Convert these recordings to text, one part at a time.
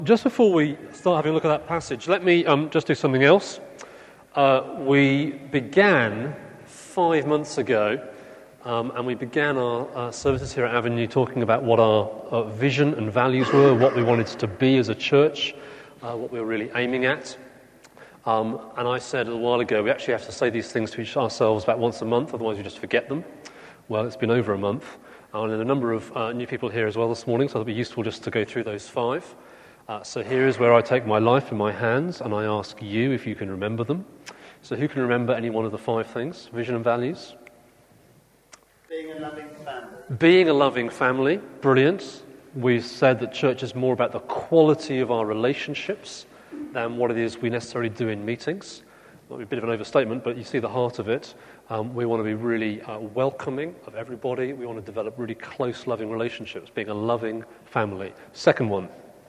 Just before we start having a look at that passage, let me just do something else. We began 5 months ago, and we began our services here at Avenue talking about what our vision and values were, what we wanted to be as a church, what we were really aiming at. And I said a little while ago, we actually have to say these things to ourselves about once a month, otherwise we just forget them. Well, it's been over a month, and there are a number of new people here as well this morning, so it'll be useful just to go through those 5. So here is where I take my life in my hands and I ask you if you can remember them. So who can remember any one of the 5 things? Vision and values? Being a loving family. Being a loving family, brilliant. We've said that church is more about the quality of our relationships than what it is we necessarily do in meetings. Might be a bit of an overstatement, but you see the heart of it. We want to be really welcoming of everybody. We want to develop really close, loving relationships, being a loving family. Second one.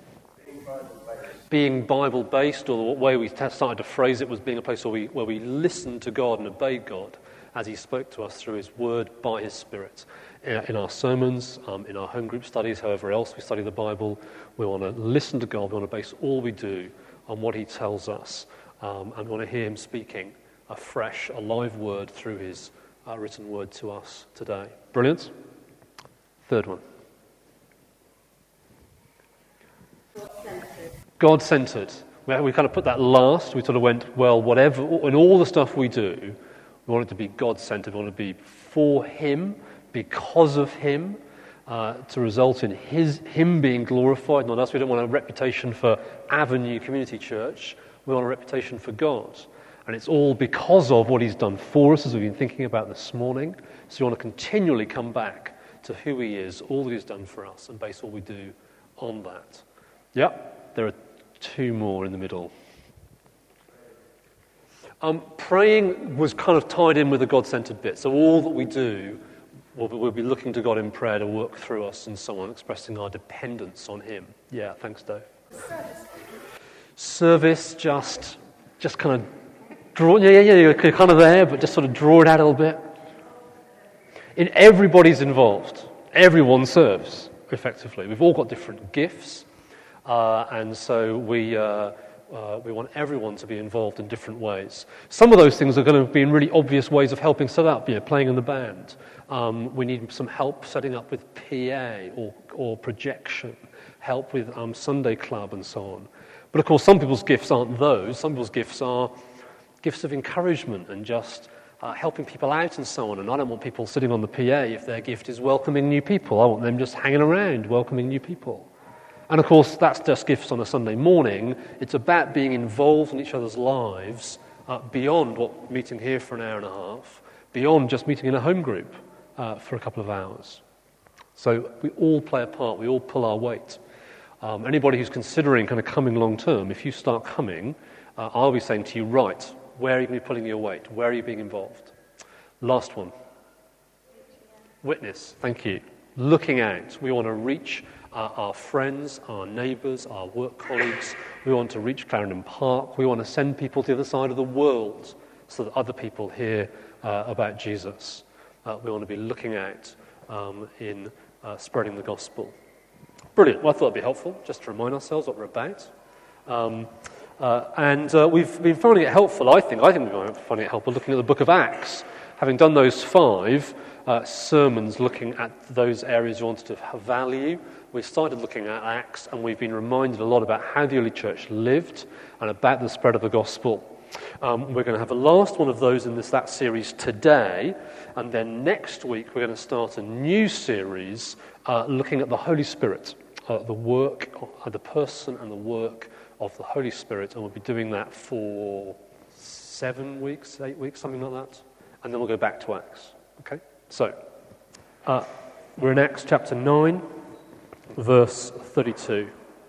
Being Bible-based, or the way we started to phrase it was being a place where we listened to God and obeyed God as He spoke to us through His Word by His Spirit. In our sermons, in our home group studies, however else we study the Bible, we want to listen to God. We want to base all we do on what He tells us, and we want to hear Him speaking a fresh, alive Word through His written Word to us today. Brilliant. Third one. God-centered. We kind of put that last. We sort of went, well, whatever, in all the stuff we do, we want it to be God-centered. We want it to be for Him, because of Him, to result in Him being glorified, not us. We don't want a reputation for Avenue Community Church. We want a reputation for God. And it's all because of what He's done for us, as we've been thinking about this morning. So we want to continually come back to who He is, all that He's done for us, and base all we do on that. Yep, there are 2 more in the middle. Praying was kind of tied in with the God-centered bit. So all that we do, we'll be looking to God in prayer to work through us and so on, expressing our dependence on Him. Yeah, thanks, Dave. Service, just kind of draw. Yeah, you're kind of there, but just sort of draw it out a little bit. Everybody's involved. Everyone serves effectively. We've all got different gifts. And so we want everyone to be involved in different ways. Some of those things are going to be in really obvious ways of helping set up, playing in the band. We need some help setting up with PA or projection, help with Sunday club and so on. But of course, some people's gifts aren't those. Some people's gifts are gifts of encouragement and just helping people out and so on. And I don't want people sitting on the PA if their gift is welcoming new people. I want them just hanging around, welcoming new people. And of course, that's just gifts on a Sunday morning. It's about being involved in each other's lives beyond what meeting here for an hour and a half, beyond just meeting in a home group for a couple of hours. So we all play a part. We all pull our weight. Anybody who's considering kind of coming long term, if you start coming, I'll be saying to you, right, where are you going to be pulling your weight? Where are you being involved? Last one. Witness. Thank you. Looking out. We want to reach our friends, our neighbours, our work colleagues. We want to reach Clarendon Park. We want to send people to the other side of the world so that other people hear about Jesus. We want to be looking out in spreading the gospel. Brilliant. Well, I thought it'd be helpful just to remind ourselves what we're about. And we've been finding it helpful, I think we've been finding it helpful looking at the book of Acts. Having done those 5 sermons looking at those areas you wanted to value, we started looking at Acts, and we've been reminded a lot about how the early church lived and about the spread of the gospel. We're going to have the last one of those in that series today, and then next week we're going to start a new series looking at the Holy Spirit, the work, the person and the work of the Holy Spirit, and we'll be doing that for 7 weeks, 8 weeks, something like that, and then we'll go back to Acts. Okay? So, we're in Acts chapter 9, verse 32.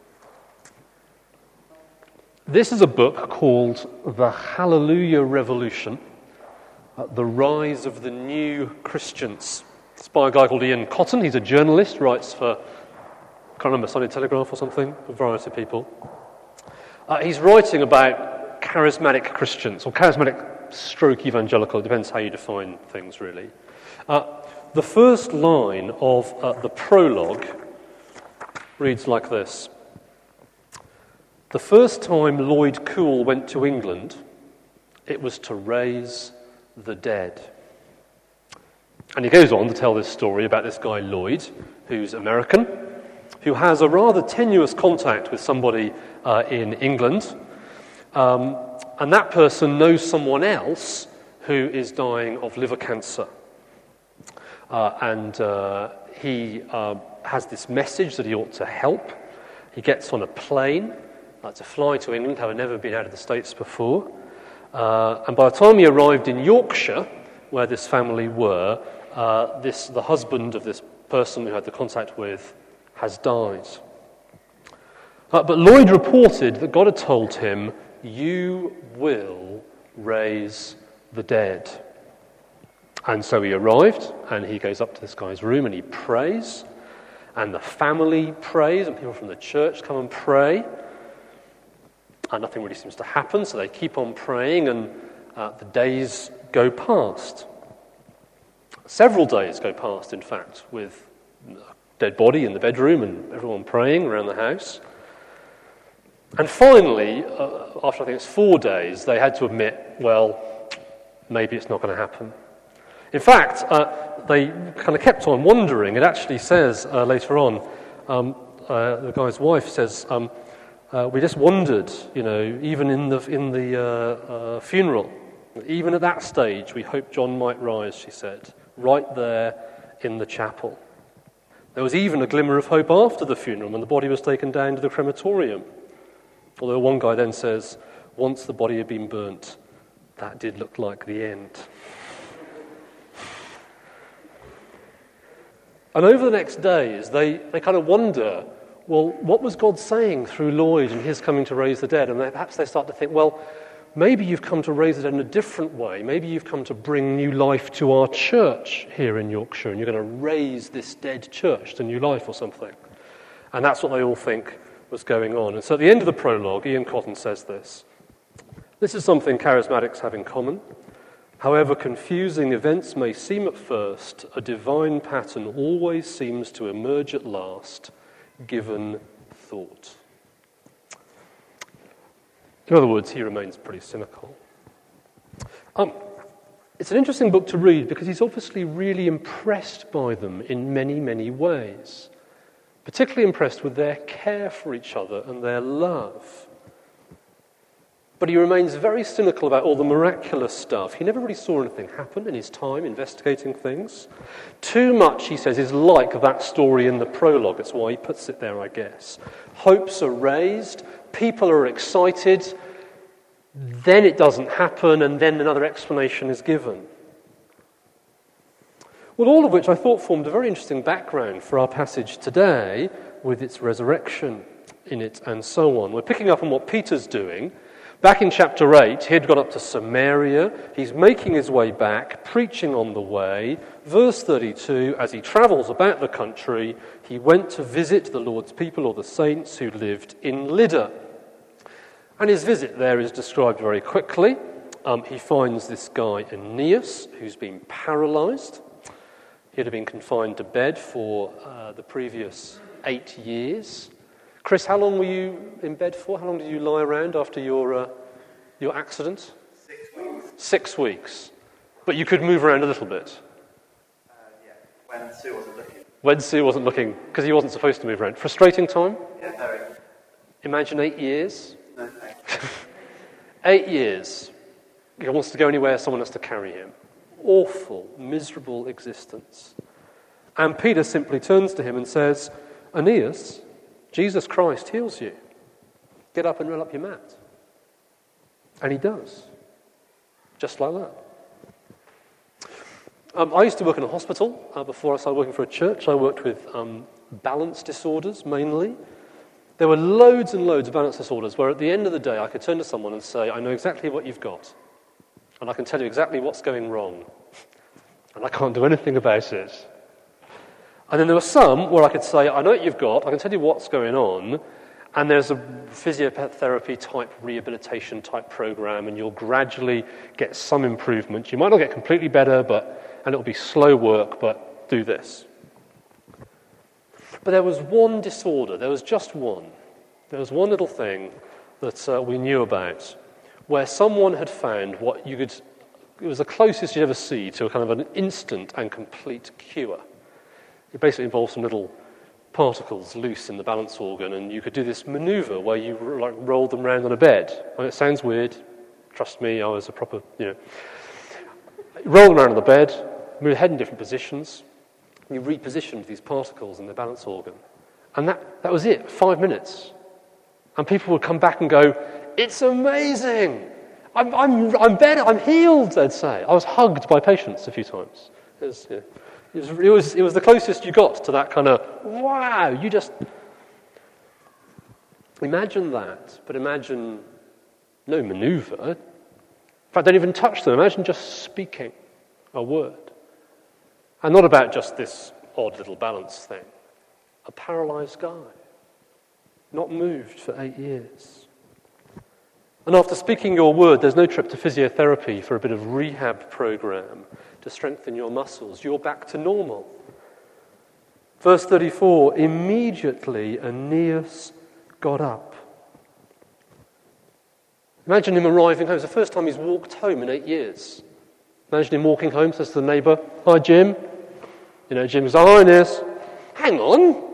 This is a book called The Hallelujah Revolution, The Rise of the New Christians. It's by a guy called Ian Cotton. He's a journalist, writes for, I can't remember, Sunday Telegraph or something, a variety of people. He's writing about charismatic Christians, or charismatic stroke evangelical. It depends how you define things, really. The first line of the prologue reads like this. The first time Lloyd Cool went to England, it was to raise the dead. And he goes on to tell this story about this guy Lloyd, who's American, who has a rather tenuous contact with somebody in England, and that person knows someone else who is dying of liver cancer. And he has this message that he ought to help. He gets on a plane to fly to England, having never been out of the States before. And by the time he arrived in Yorkshire, where this family were, the husband of this person who had the contact with has died. But Lloyd reported that God had told him, "You will raise the dead." And so he arrived, and he goes up to this guy's room, and he prays, and the family prays, and people from the church come and pray. And nothing really seems to happen, so they keep on praying, and the days go past. Several days go past, in fact, with a dead body in the bedroom and everyone praying around the house. And finally, after I think it's 4 days, they had to admit, well, maybe it's not going to happen. In fact, they kind of kept on wondering. It actually says later on, the guy's wife says, we just wondered, even in the funeral, even at that stage, we hoped John might rise, she said, right there in the chapel. There was even a glimmer of hope after the funeral when the body was taken down to the crematorium. Although one guy then says, once the body had been burnt, that did look like the end. And over the next days, they kind of wonder, well, what was God saying through Lloyd and his coming to raise the dead? And perhaps they start to think, well, maybe you've come to raise the dead in a different way. Maybe you've come to bring new life to our church here in Yorkshire, and you're going to raise this dead church to new life or something. And that's what they all think was going on. And so at the end of the prologue, Ian Cotton says this. This is something charismatics have in common. However confusing events may seem at first, a divine pattern always seems to emerge at last, given thought. In other words, he remains pretty cynical. It's an interesting book to read because he's obviously really impressed by them in many, many ways. Particularly impressed with their care for each other and their love. But he remains very cynical about all the miraculous stuff. He never really saw anything happen in his time investigating things. Too much, he says, is like that story in the prologue. That's why he puts it there, I guess. Hopes are raised, people are excited, then it doesn't happen, and then another explanation is given. Well, all of which I thought formed a very interesting background for our passage today, with its resurrection in it and so on. We're picking up on what Peter's doing. Back in chapter 8, he'd gone up to Samaria. He's making his way back, preaching on the way. Verse 32, as he travels about the country, he went to visit the Lord's people, or the saints who lived in Lydda. And his visit there is described very quickly. He finds this guy Aeneas, who's been paralyzed. He'd have been confined to bed for the previous 8 years. Chris, how long were you in bed for? How long did you lie around after your accident? 6 weeks. 6 weeks. But you could move around a little bit. Yeah, when Sue wasn't looking. When Sue wasn't looking, because he wasn't supposed to move around. Frustrating time? Yeah, very. Imagine 8 years. No, thanks. 8 years. He wants to go anywhere, someone has to carry him. Awful, miserable existence. And Peter simply turns to him and says, Aeneas, Jesus Christ heals you. Get up and roll up your mat. And he does. Just like that. I used to work in a hospital before I started working for a church. I worked with balance disorders mainly. There were loads and loads of balance disorders where at the end of the day I could turn to someone and say, I know exactly what you've got. And I can tell you exactly what's going wrong. And I can't do anything about it. And then there were some where I could say, I know what you've got, I can tell you what's going on, and there's a physiotherapy type, rehabilitation type program, and you'll gradually get some improvement. You might not get completely better, and it'll be slow work, but do this. But there was one disorder, there was just one. There was one little thing that we knew about, where someone had found it was the closest you'd ever see to a kind of an instant and complete cure. It basically involves some little particles loose in the balance organ, and you could do this maneuver where you rolled them around on a bed. And it sounds weird. Trust me, I was a proper, roll them around on the bed, move your head in different positions. You repositioned these particles in the balance organ. And that was it, 5 minutes. And people would come back and go, "It's amazing! I'm better, I'm healed," they'd say. I was hugged by patients a few times. It was the closest you got to that kind of, wow, you just... Imagine that, but imagine no maneuver. In fact, don't even touch them. Imagine just speaking a word. And not about just this odd little balance thing. A paralyzed guy, not moved for 8 years. And after speaking your word, there's no trip to physiotherapy for a bit of rehab program to strengthen your muscles. You're back to normal. Verse 34, immediately Aeneas got up. Imagine him arriving home. It's the first time he's walked home in 8 years. Imagine him walking home, says to the neighbour, "Hi, Jim." Jim goes, "Hi, Aeneas." "Hang on."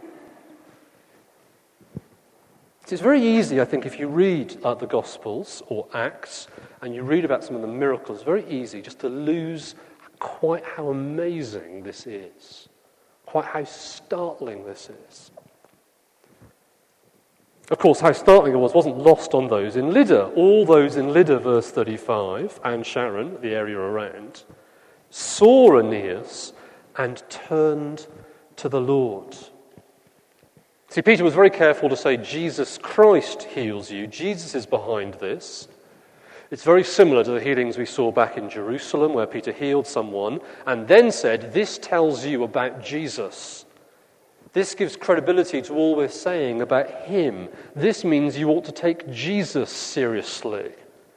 It's very easy, I think, if you read the Gospels or Acts and you read about some of the miracles, it's very easy just to lose quite how amazing this is, quite how startling this is. Of course, how startling it wasn't lost on those in Lydda. All those in Lydda, verse 35, and Sharon, the area around, saw Aeneas and turned to the Lord. See, Peter was very careful to say Jesus Christ heals you. Jesus is behind this. It's very similar to the healings we saw back in Jerusalem, where Peter healed someone and then said, "This tells you about Jesus. This gives credibility to all we're saying about him. This means you ought to take Jesus seriously."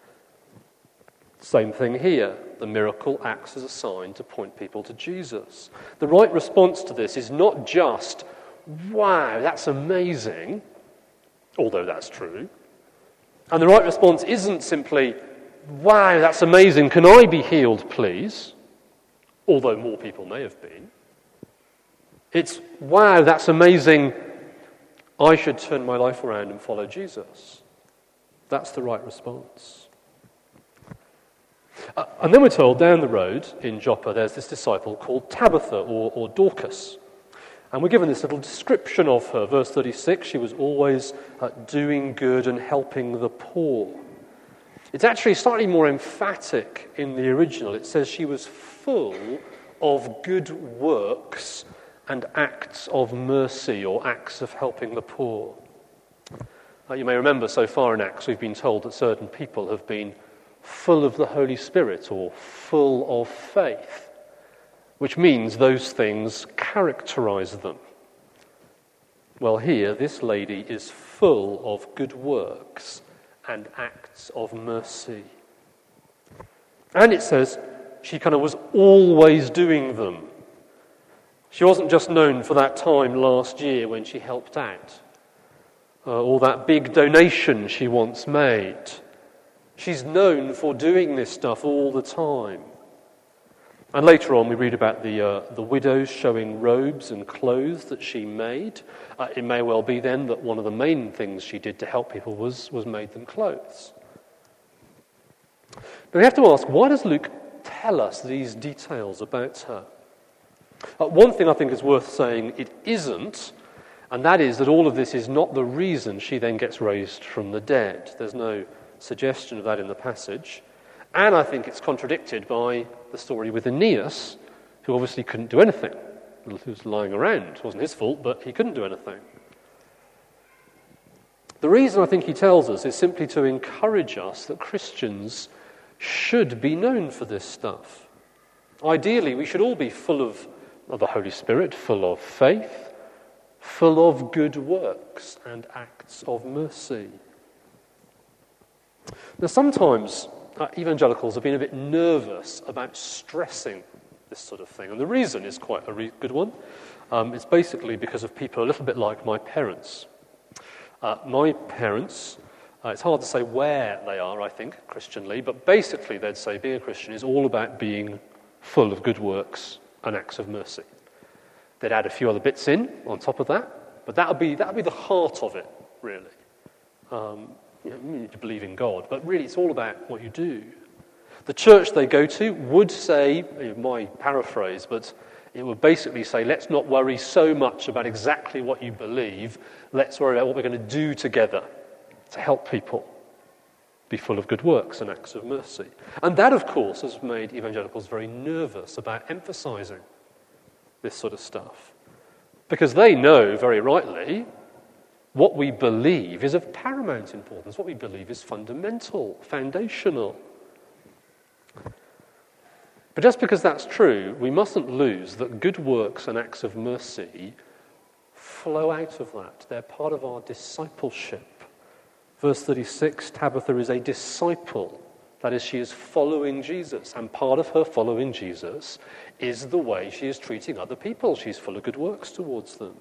Same thing here. The miracle acts as a sign to point people to Jesus. The right response to this is not just, "Wow, that's amazing," although that's true. And the right response isn't simply, "Wow, that's amazing, can I be healed, please?" Although more people may have been. It's, "Wow, that's amazing, I should turn my life around and follow Jesus." That's the right response. And then we're told down the road in Joppa there's this disciple called Tabitha or Dorcas. And we're given this little description of her. Verse 36, she was always doing good and helping the poor. It's actually slightly more emphatic in the original. It says she was full of good works and acts of mercy or acts of helping the poor. You may remember so far in Acts we've been told that certain people have been full of the Holy Spirit or full of faith, which means those things characterize them. Well, here, this lady is full of good works and acts of mercy. And it says she kind of was always doing them. She wasn't just known for that time last year when she helped out, or that big donation she once made. She's known for doing this stuff all the time. And later on we read about the widows showing robes and clothes that she made. It may well be then that one of the main things she did to help people was made them clothes. But we have to ask, why does Luke tell us these details about her? One thing I think is worth saying it isn't, and that is that all of this is not the reason she then gets raised from the dead. There's no suggestion of that in the passage. And I think it's contradicted by the story with Aeneas, who obviously couldn't do anything. He was lying around. It wasn't his fault, but he couldn't do anything. The reason I think he tells us is simply to encourage us that Christians should be known for this stuff. Ideally, we should all be full of the Holy Spirit, full of faith, full of good works and acts of mercy. Now, sometimes evangelicals have been a bit nervous about stressing this sort of thing, and the reason is quite a good one. It's basically because of people a little bit like my parents. My parents It's hard to say where they are, I think, Christianly, but basically they'd say being a Christian is all about being full of good works and acts of mercy. They'd add a few other bits in on top of that, but that would be the heart of it, really. You need to believe in God, but really it's all about what you do. The church they go to would say, my paraphrase, but it would basically say, let's not worry so much about exactly what you believe, let's worry about what we're going to do together to help people be full of good works and acts of mercy. And that, of course, has made evangelicals very nervous about emphasizing this sort of stuff. Because they know, very rightly, what we believe is of paramount importance. What we believe is fundamental, foundational. But just because that's true, we mustn't lose that good works and acts of mercy flow out of that. They're part of our discipleship. Verse 36, Tabitha is a disciple. That is, she is following Jesus. And part of her following Jesus is the way she is treating other people. She's full of good works towards them.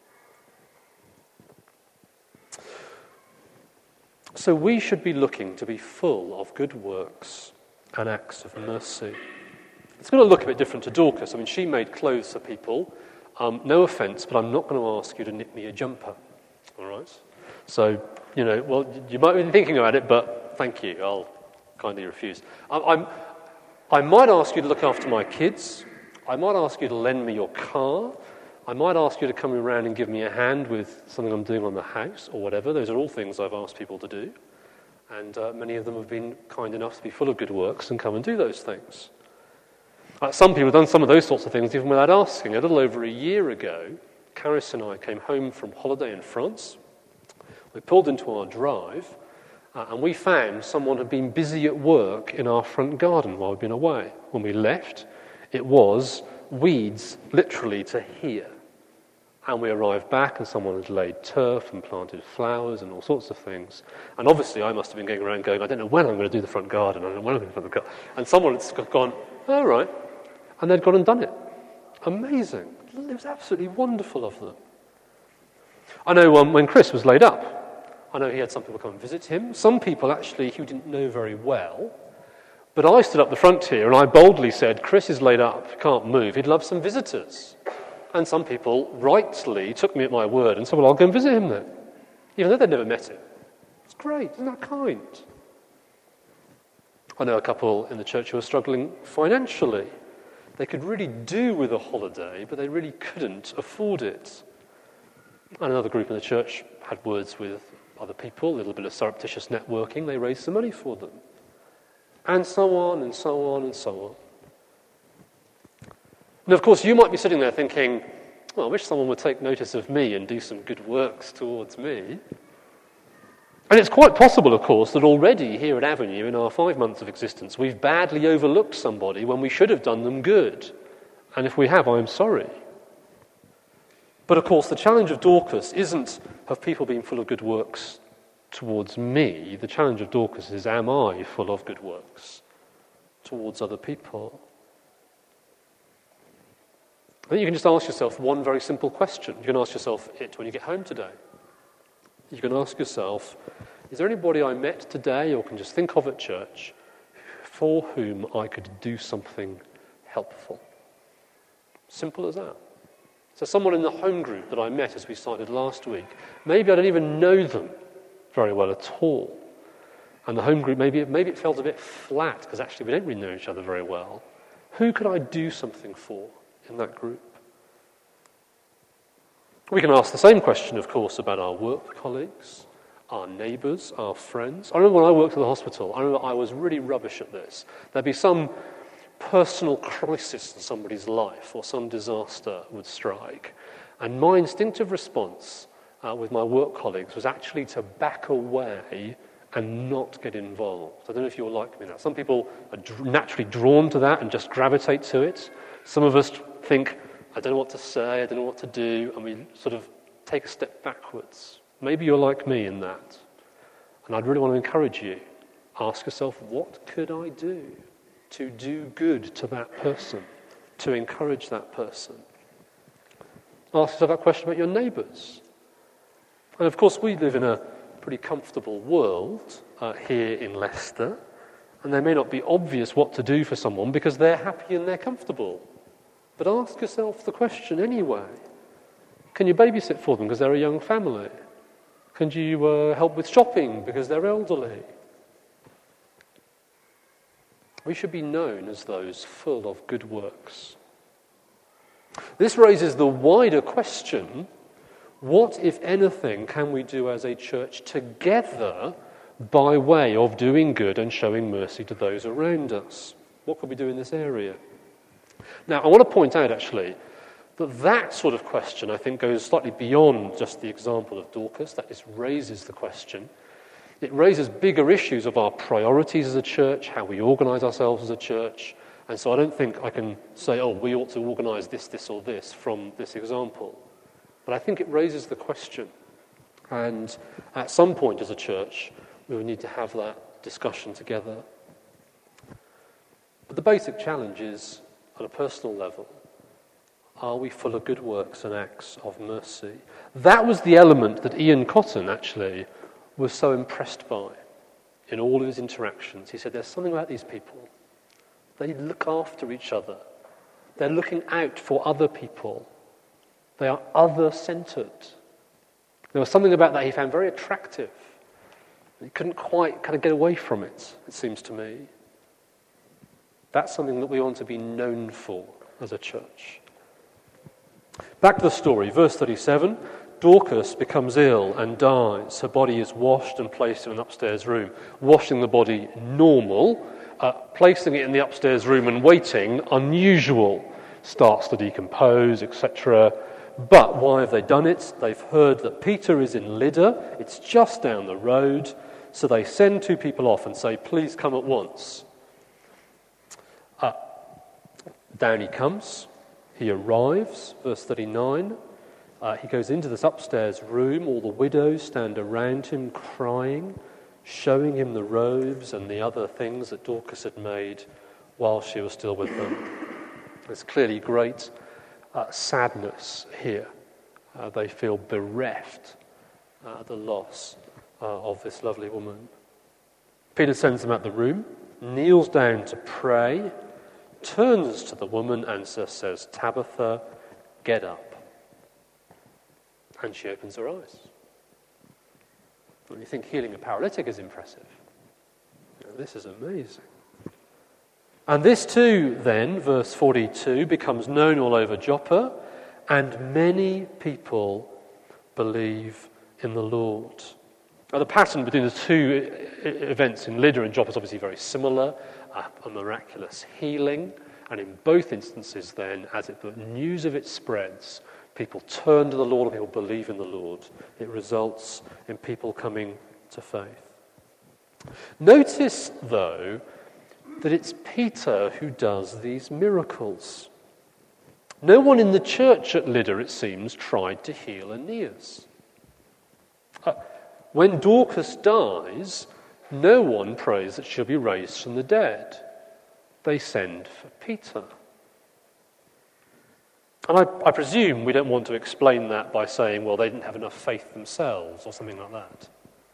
So we should be looking to be full of good works and acts of mercy. It's going to look a bit different to Dorcas. I mean, she made clothes for people. No offence, but I'm not going to ask you to knit me a jumper. All right? So, you might be thinking about it, but thank you. I'll kindly refuse. I might ask you to look after my kids. I might ask you to lend me your car. I might ask you to come around and give me a hand with something I'm doing on the house or whatever. Those are all things I've asked people to do. And many of them have been kind enough to be full of good works and come and do those things. Some people have done some of those sorts of things even without asking. A little over a year ago, Caris and I came home from holiday in France. We pulled into our drive, and we found someone had been busy at work in our front garden while we'd been away. When we left, it was weeds literally to here. And we arrived back, and someone had laid turf and planted flowers and all sorts of things. And obviously, I must have been going around going, I don't know when I'm going to do the front garden. I don't know when I'm going to do the garden. And someone had gone, all right. And they'd gone and done it. Amazing. It was absolutely wonderful of them. I know when Chris was laid up, I know he had some people come and visit him. Some people actually who didn't know very well. But I stood up the front here and I boldly said, Chris is laid up, can't move, he'd love some visitors. And some people rightly took me at my word and said, well, I'll go and visit him then. Even though they'd never met him. It's great, isn't that kind? I know a couple in the church who are struggling financially. They could really do with a holiday, but they really couldn't afford it. And another group in the church had words with other people, a little bit of surreptitious networking. They raised some money for them. And so on, and so on, and so on. And of course, you might be sitting there thinking, well, I wish someone would take notice of me and do some good works towards me. And it's quite possible, of course, that already here at Avenue, in our 5 months of existence, we've badly overlooked somebody when we should have done them good. And if we have, I'm sorry. But of course, the challenge of Dorcas isn't have people been full of good works towards me. The challenge of Dorcas is, am I full of good works towards other people? I think you can just ask yourself one very simple question. You can ask yourself it when you get home today. You can ask yourself, is there anybody I met today or can just think of at church for whom I could do something helpful? Simple as that. So someone in the home group that I met as we started last week, maybe I don't even know them very well at all. And the home group, maybe it felt a bit flat because actually we don't really know each other very well. Who could I do something for in that group? We can ask the same question, of course, about our work colleagues, our neighbours, our friends. I remember when I worked at the hospital, I was really rubbish at this. There'd be some personal crisis in somebody's life or some disaster would strike. And my instinctive response with my work colleagues was actually to back away and not get involved. I don't know if you're like me now. Some people are naturally drawn to that and just gravitate to it. Some of us think, I don't know what to say, I don't know what to do, and we sort of take a step backwards. Maybe you're like me in that. And I'd really want to encourage you. Ask yourself, what could I do to do good to that person, to encourage that person? Ask yourself that question about your neighbours. And of course, we live in a pretty comfortable world here in Leicester, and they may not be obvious what to do for someone because they're happy and they're comfortable. But ask yourself the question anyway. Can you babysit for them because they're a young family? Can you help with shopping because they're elderly? We should be known as those full of good works. This raises the wider question, what, if anything, can we do as a church together by way of doing good and showing mercy to those around us? What could we do in this area? Now, I want to point out, actually, that sort of question, I think, goes slightly beyond just the example of Dorcas. That just raises the question. It raises bigger issues of our priorities as a church, how we organise ourselves as a church. And so I don't think I can say, we ought to organise this, this or this from this example. But I think it raises the question. And at some point as a church, we will need to have that discussion together. But the basic challenge is, at a personal level, are we full of good works and acts of mercy? That was the element that Ian Cotton, actually, was so impressed by in all of his interactions. He said, there's something about these people. They look after each other. They're looking out for other people. They are other-centered. There was something about that he found very attractive. He couldn't quite kind of get away from it, it seems to me. That's something that we want to be known for as a church. Back to the story, verse 37. Dorcas becomes ill and dies. Her body is washed and placed in an upstairs room. Washing the body, normal. Placing it in the upstairs room and waiting, unusual. Starts to decompose, etc. But why have they done it? They've heard that Peter is in Lydda. It's just down the road. So they send two people off and say, please come at once. Down he comes. He arrives, verse 39. He goes into this upstairs room. All the widows stand around him crying, showing him the robes and the other things that Dorcas had made while she was still with them. There's clearly great sadness here. They feel bereft at the loss of this lovely woman. Peter sends them out the room, kneels down to pray, turns to the woman and says, Tabitha, get up. And she opens her eyes. When you think healing a paralytic is impressive, this is amazing. And this too, then, verse 42, becomes known all over Joppa, and many people believe in the Lord. Now, the pattern between the two events in Lydda and Joppa is obviously very similar, a miraculous healing, and in both instances then, as the news of it spreads, people turn to the Lord and people believe in the Lord. It results in people coming to faith. Notice, though, that it's Peter who does these miracles. No one in the church at Lydda, it seems, tried to heal Aeneas. When Dorcas dies, no one prays that she'll be raised from the dead. They send for Peter. And I presume we don't want to explain that by saying, well, they didn't have enough faith themselves or something like that.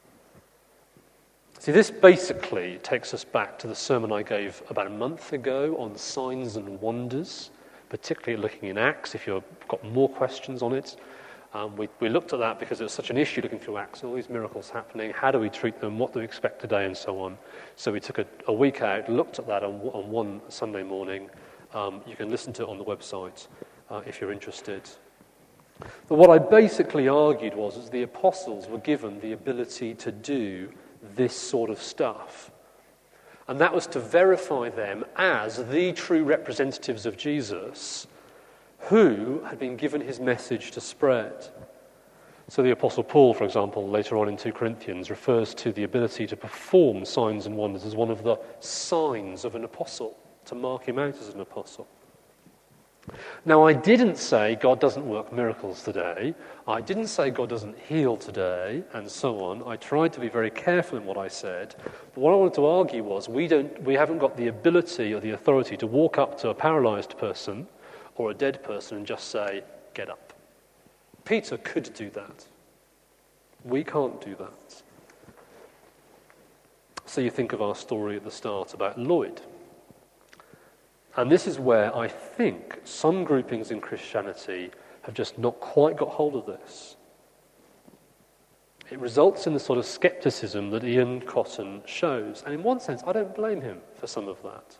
See, this basically takes us back to the sermon I gave about a month ago on signs and wonders, particularly looking in Acts. If you've got more questions on it, we looked at that because it was such an issue looking through Acts, all these miracles happening, how do we treat them, what do we expect today, and so on. So we took a week out, looked at that on one Sunday morning. You can listen to it on the website if you're interested. But what I basically argued was the apostles were given the ability to do this sort of stuff. And that was to verify them as the true representatives of Jesus who had been given his message to spread. So the Apostle Paul, for example, later on in 2 Corinthians, refers to the ability to perform signs and wonders as one of the signs of an apostle, to mark him out as an apostle. Now, I didn't say God doesn't work miracles today. I didn't say God doesn't heal today, and so on. I tried to be very careful in what I said. But what I wanted to argue was we haven't got the ability or the authority to walk up to a paralyzed person or a dead person and just say, get up. Peter could do that. We can't do that. So you think of our story at the start about Lloyd. And this is where I think some groupings in Christianity have just not quite got hold of this. It results in the sort of skepticism that Ian Cotton shows. And in one sense, I don't blame him for some of that.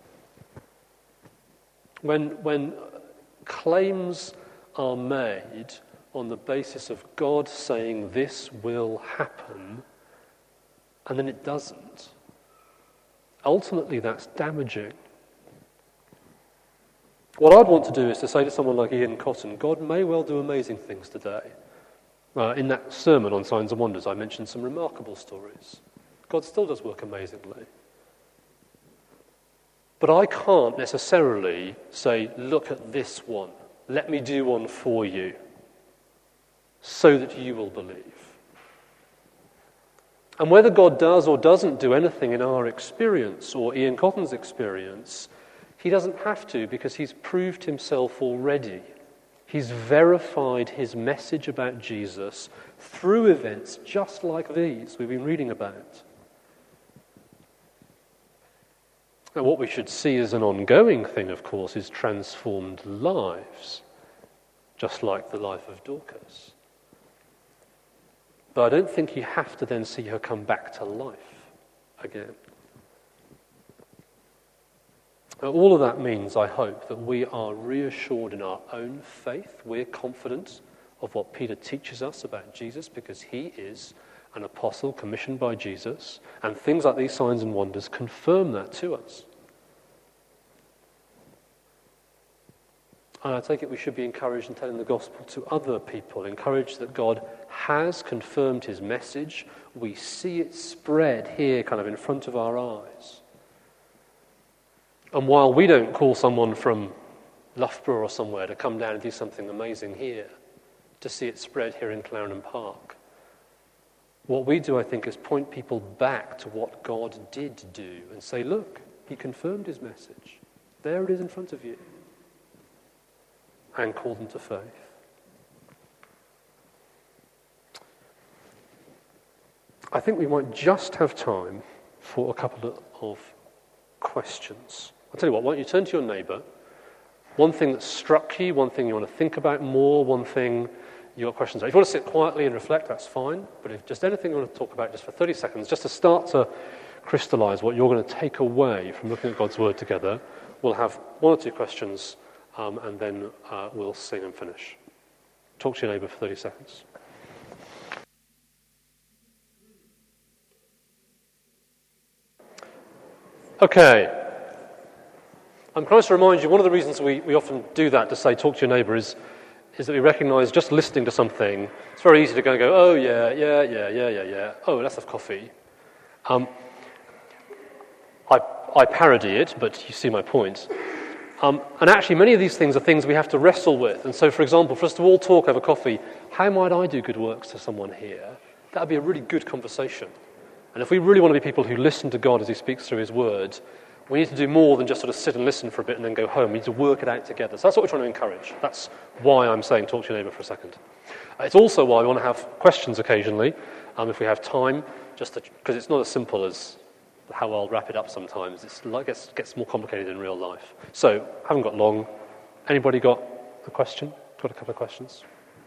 When claims are made on the basis of God saying this will happen, and then it doesn't, ultimately that's damaging. What I'd want to do is to say to someone like Ian Cotton, God may well do amazing things today. In that sermon on Signs and Wonders, I mentioned some remarkable stories. God still does work amazingly. But I can't necessarily say, look at this one. Let me do one for you so that you will believe. And whether God does or doesn't do anything in our experience or Ian Cotton's experience, he doesn't have to, because he's proved himself already. He's verified his message about Jesus through events just like these we've been reading about. And what we should see as an ongoing thing, of course, is transformed lives, just like the life of Dorcas. But I don't think you have to then see her come back to life again. Now, all of that means, I hope, that we are reassured in our own faith. We're confident of what Peter teaches us about Jesus because he is an apostle commissioned by Jesus, and things like these signs and wonders confirm that to us. And I take it we should be encouraged in telling the gospel to other people, encouraged that God has confirmed his message. We see it spread here kind of in front of our eyes. And while we don't call someone from Loughborough or somewhere to come down and do something amazing here, to see it spread here in Clarendon Park, what we do, I think, is point people back to what God did do and say, look, he confirmed his message. There it is in front of you. And call them to faith. I think we might just have time for a couple of questions. I'll tell you what, why don't you turn to your neighbour? One thing that struck you, one thing you want to think about more, one thing you've got questions about. If you want to sit quietly and reflect, that's fine. But if just anything you want to talk about just for 30 seconds, just to start to crystallise what you're going to take away from looking at God's Word together, we'll have one or two questions and then we'll sing and finish. Talk to your neighbour for 30 seconds. Okay. I'm trying to remind you, one of the reasons we often do that, to say talk to your neighbour, is that we recognise just listening to something, it's very easy to go, oh yeah, oh, let's have coffee. I parody it, but you see my point. And actually, many of these things are things we have to wrestle with. And so, for example, for us to all talk over coffee, how might I do good works to someone here? That would be a really good conversation. And if we really want to be people who listen to God as he speaks through his word, we need to do more than just sort of sit and listen for a bit and then go home. We need to work it out together. So that's what we're trying to encourage. That's why I'm saying talk to your neighbour for a second. It's also why we want to have questions occasionally, if we have time, just because it's not as simple as how I'll wrap it up sometimes. It's like it gets more complicated in real life. So, haven't got long. Anybody got a question? Got a couple of questions?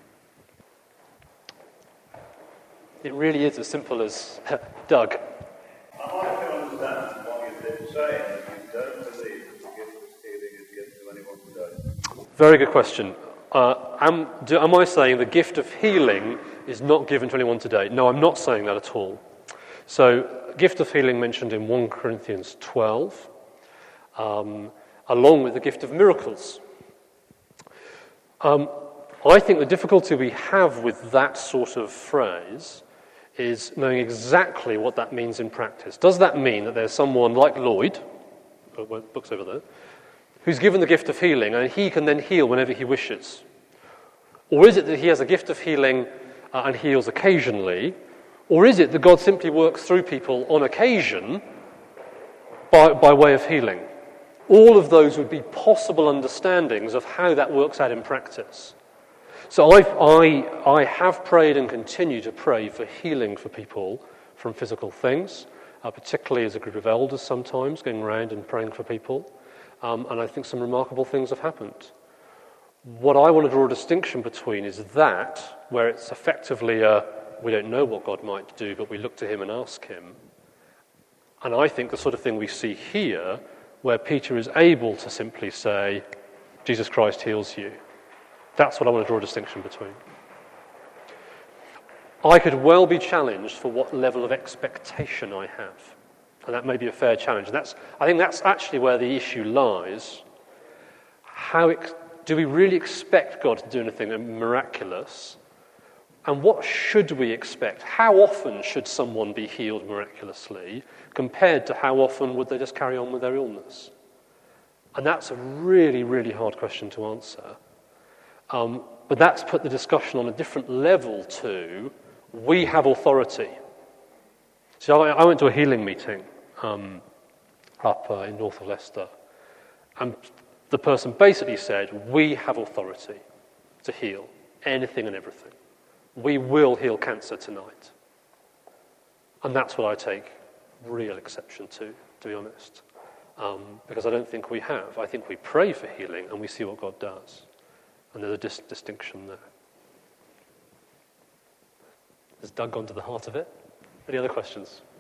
It really is as simple as Doug. I'd like to understand what you've been saying. You don't believe that the gift of healing is given to anyone today. Very good question. Am I saying the gift of healing is not given to anyone today? No, I'm not saying that at all. So, gift of healing mentioned in 1 Corinthians 12, along with the gift of miracles. I think the difficulty we have with that sort of phrase is knowing exactly what that means in practice. Does that mean that there's someone like Lloyd, book's over there, who's given the gift of healing and he can then heal whenever he wishes? Or is it that he has a gift of healing and heals occasionally? Or is it that God simply works through people on occasion by way of healing? All of those would be possible understandings of how that works out in practice. So I have prayed and continue to pray for healing for people from physical things. particularly as a group of elders sometimes, going around and praying for people. And I think some remarkable things have happened. What I want to draw a distinction between is that, where it's effectively we don't know what God might do, but we look to him and ask him. And I think the sort of thing we see here, where Peter is able to simply say, Jesus Christ heals you. That's what I want to draw a distinction between. I could well be challenged for what level of expectation I have. And that may be a fair challenge. And I think that's actually where the issue lies. Do we really expect God to do anything miraculous? And what should we expect? How often should someone be healed miraculously compared to how often would they just carry on with their illness? And that's a really, really hard question to answer. But that's put the discussion on a different level to, we have authority. So I went to a healing meeting up in north of Leicester, and the person basically said, we have authority to heal anything and everything. We will heal cancer tonight. And that's what I take real exception to be honest. Because I don't think we have. I think we pray for healing and we see what God does. And there's a distinction there. Has Doug gone to the heart of it? Any other questions?